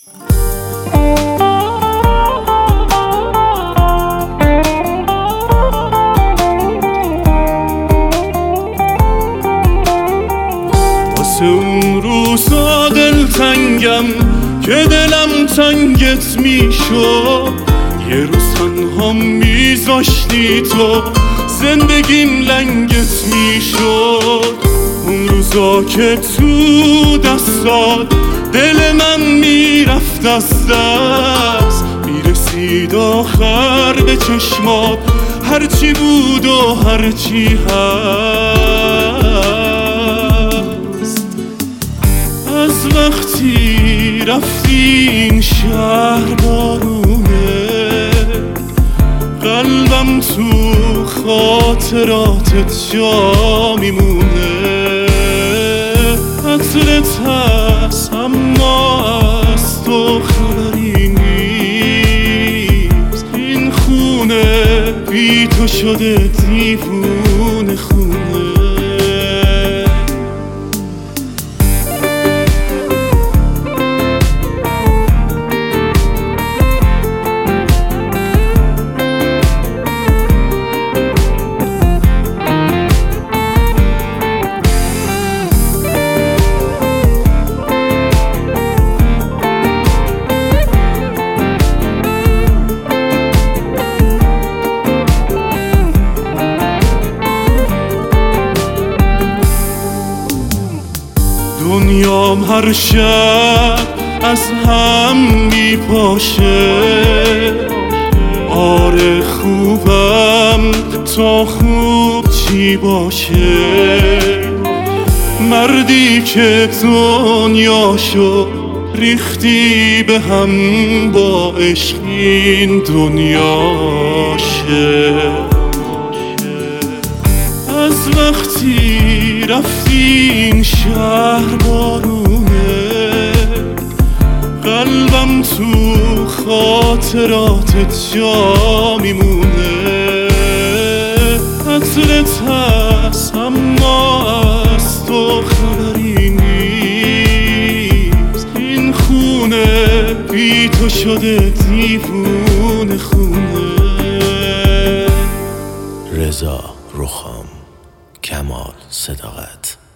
واسه اون روزا دلتنگم که دلم تنگت میشد، یه روز تنها میذاشتی تو زندگیم لنگت میشد. اون روزا که تو دستات دل من میرفت از دست، میرسید آخر به چشمات هرچی بود و هرچی هست. از وقتی رفتی این شهر بارونه، قلبم تو خاطراتت جا میمونه. عطرت هست اما از تو خبری نیست، این خونه بی تو شده دیوونه خونه. دنیام هر شب از هم میپاشه، آره خوبم تا خوب چی باشه. مردی که دنیاشو ریختی به هم با عشق این دنیاشه. از وقتی رفتی این شهر بارونه، قلبم تو خاطراتت جا میمونه. عطرت هست اما از تو خبری نیست، این خونه بی تو شده دیوونه خونه. رضا رخام، کمال صداقت.